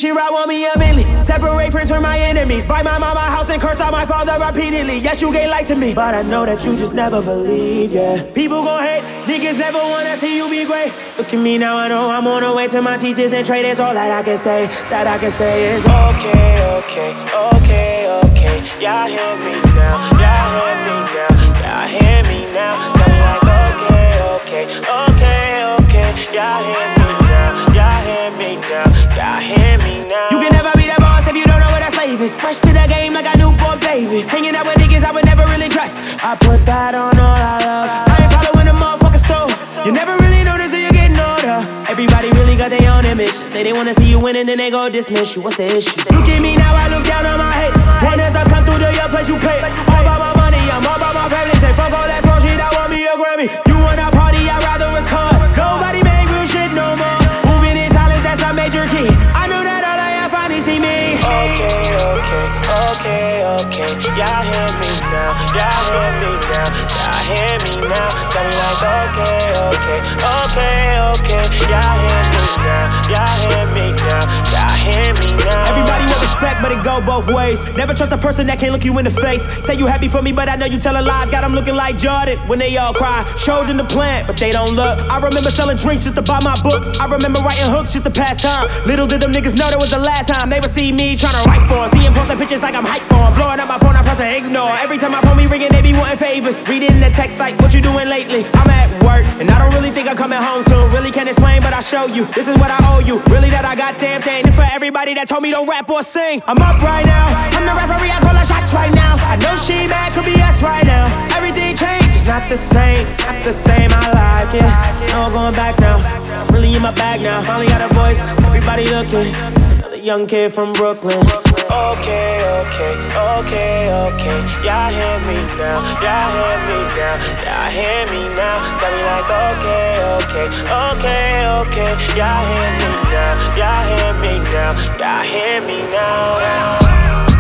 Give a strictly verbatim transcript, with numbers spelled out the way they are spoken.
she ride on me immediately. Separate friends from my enemies. Buy my mama house and curse out my father repeatedly. Yes, you gave light to me, but I know that you just never believe, yeah. People gon' hate, niggas never wanna see you be great. Look at me now, I know I'm on the way to my teachers and trade. That's all that I can say, that I can say is okay, okay, okay, okay. Y'all hear me now, y'all hear me now, y'all hear me now. Got me like okay, okay, okay, okay. Y'all hear me now, y'all hear me now, y'all hear me now. You can never be that boss if you don't know what a slave is. Fresh to the game like a newborn baby. Hanging out with niggas I would never really trust. I put that on all I love. I ain't following a motherfucker soul. You never really notice that you're getting older. Everybody really got their own image. Say they wanna see you win and then they go dismiss you. What's the issue? Look at me now, I look down on my head. One as I come through to your place, you pay. All about my money, I'm all about my family. Say fuck all that small shit, I want me a Grammy. You wanna party, I'd rather record. Nobody make real shit no more. Moving in silence, that's a major key. I know that all I have finally see me. Okay, okay, okay, okay. Y'all hear me now, y'all hear me now, y'all hear me now. Got me like okay, okay, okay, okay. Y'all hear me now, y'all hear me now, y'all hear me now. Everybody want respect, but it go both ways. Never trust a person that can't look you in the face. Say you happy for me, but I know you telling lies. Got them looking like Jordan when they all cry. Showed in the plant, but they don't look. I remember selling drinks just to buy my books. I remember writing hooks just to pass time. Little did them niggas know that was the last time they would see me trying to write for 'em. Seeing posting pictures like I'm hyped for 'em. Blowing up my phone, I press and ignore. Every time my phone me ringing, they be wanting favors. Reading the text like, what you doing lately? I'm at work, and I don't really think I'm coming home soon. Really can't explain, but I'll show you. This is what I owe you. Really that I got damn thing. This for everybody that told me don't rap or sing. I'm up right now. I'm the referee, I call the shots right now. I know she mad, could be us right now. Everything changed, it's not the same. It's not the same, I like it. It's no going back now. I'm really in my bag now. Finally got a voice, everybody looking. Just another young kid from Brooklyn. Okay, okay, okay, okay. Y'all hear me now, y'all hear me now, y'all hear me now. Got me like okay, okay, okay, okay. Y'all hear me now, y'all hear me now, y'all hear me now.